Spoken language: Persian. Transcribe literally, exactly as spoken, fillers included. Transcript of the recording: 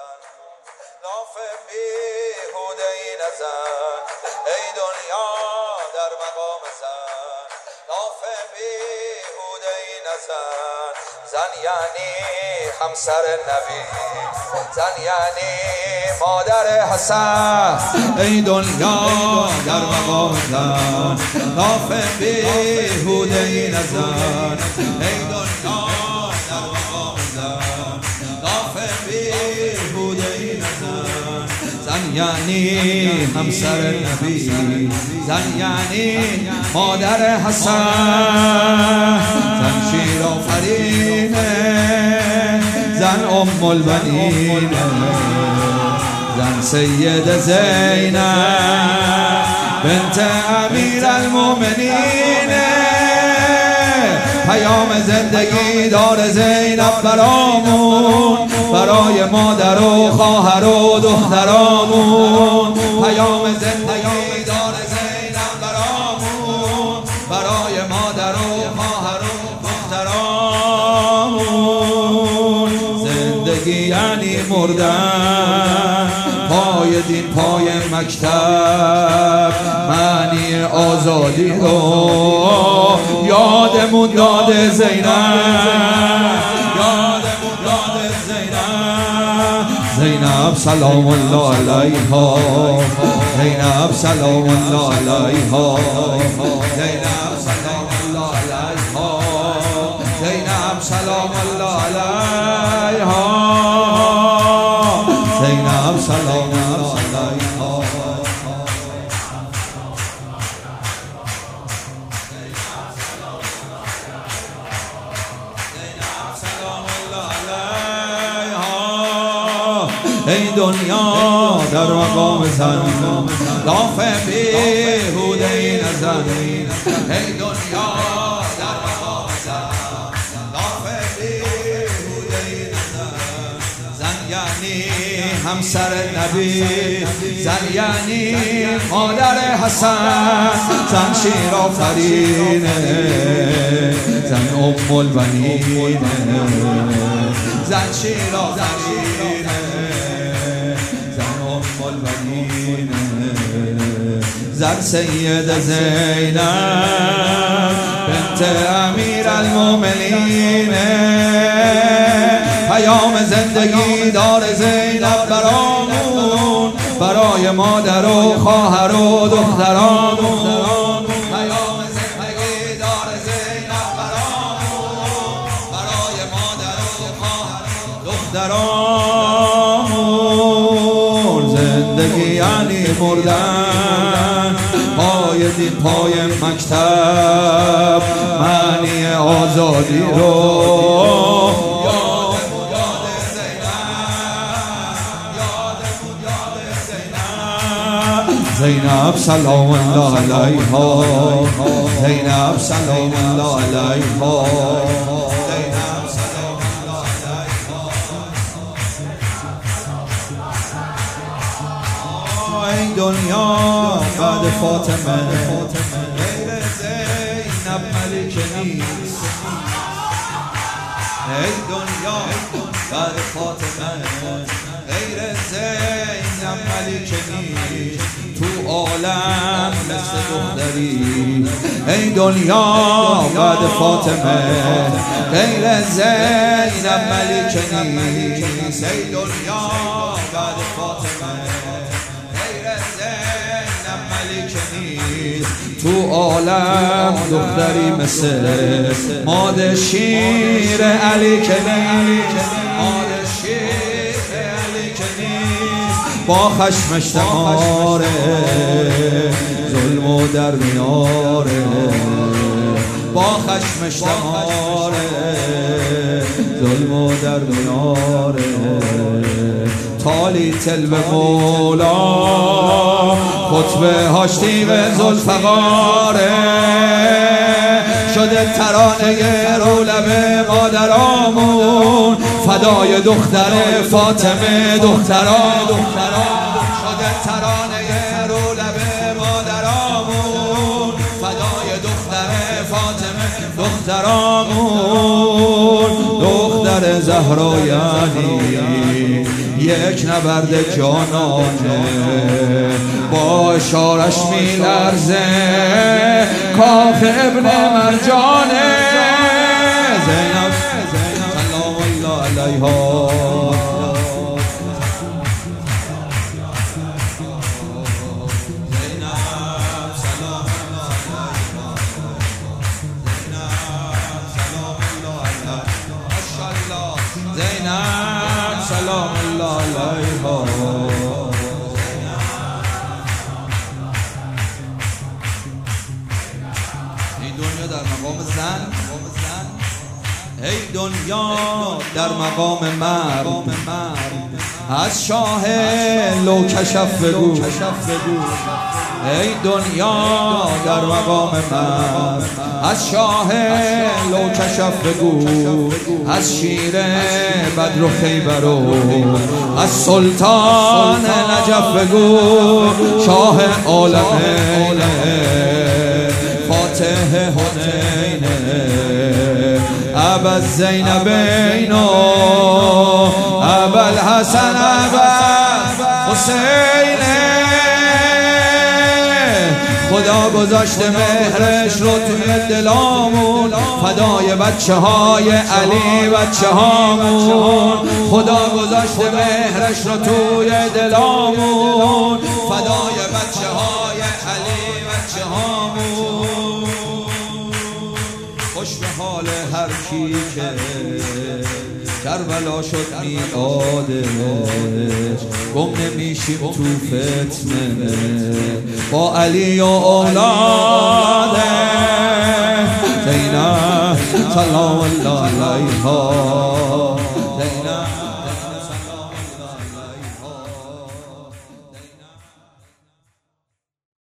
نزن، لاف بیهوده ای نزن، ای دنیا در مقام زن، لاف بیهوده ای نزن. زن یعنی همسر نبی، زن یعنی مادر حسن، ای دنیا در مقام زن، لاف بیهوده ای نزن، ای دنیا در مقام زن، لاف بیهوده ای نزن. زن یعنی همسر نبی، زن یعنی مادر حسن، زن شیر آفرینه، زن ام البنینه، زن سید زینب بنت امیر المؤمنینه. پیام زندگی دار زینب برامون، برای مادر و خواهر و دخترامون. پیام زندگی دار زینب برامون، برای مادر و خواهر و دخترامون. زندگی یعنی مردن، پای دین پای مکتب، معنی آزادی رو یادمون داده زینب، یادمون داده زینب. زینب سلام الله علیها، زینب سلام الله علیها، زینب سلام الله علیها، زینب سلام الله علیها، زینب سلام الله علیها. ای دنیا در مقام زن، لاف بیهوده ای نزن، ای دنیا در مقام زن، لاف بیهوده ای نزن. زن یعنی همسر نبی، زن یعنی مادر حسن، زن شیر آفرینه، زن ام البنینه، زن شیر آفرینه، زن سید زینب بنت امیر المؤمنین. پیام زندگی دار زینب برامون، برای مادر و خواهر و دخترامون. پیام زندگی دار زینب برامون، برای مادر و خواهر و دخترامون. زندگی یعنی مردن، پای دین پای مکتب، معنی آزادی رو یادمون داده زینب، یادمون داده زینب. زینب سلام الله علیها، زینب سلام الله علیها، زینب سلام الله علیها. ای دنیا بعد فاطمه غیر زینب ملکه نیست. ای دنیا بعد فاطمه غیر زینب ملکه نیست. تو عالم مثل دختری. ای دنیا بعد فاطمه غیر زینب ملکه نیست. ای دنیا بعد فاطمه تو عالم دختری مثل ماد شیر علی که نیست، ماد شیر علی که نیست. با خشمش تماره ظلم و در میاره، با خشمش تماره ظلم و در میاره. تالی تل به مولا خطبه هاشتی به ذوالفقاره. شده ترانه رو لب مادرامون، فدای دختر فاطمه دخترامون. شده ترانه رو لب مادرامون، فدای دختر فاطمه دخترامون. دختر زهرا یعنی یک نبرد جانانه، با اشارش می لرزه کاخ ابن مرجانه. زینب سلام الله علیها زینب سلام الله علیها. ای دنیا در مقام زن، ای دنیا در مقام مرد، از شاه لو کشف بگو. ای دنیا در مقام مرد، از شاه لو کشف بگو. از شیر بدر و خیبر و از سلطان نجف بگو. شاه عالمین فاتح حنین ابا زینبین و ابا الحسن ابا حسین. خدا گذاشته مهرش رو توی دلامون، فدای بچه های علی بچه هامون. خدا گذاشته مهرش رو توی دلامون، فدای بچه های علی بچه هامون. خوش به حال هر کی که کربلا شد میعادش، گم نمیشیم تو فتنه با علی و اولاده. زینب سلام الله علیها. زینب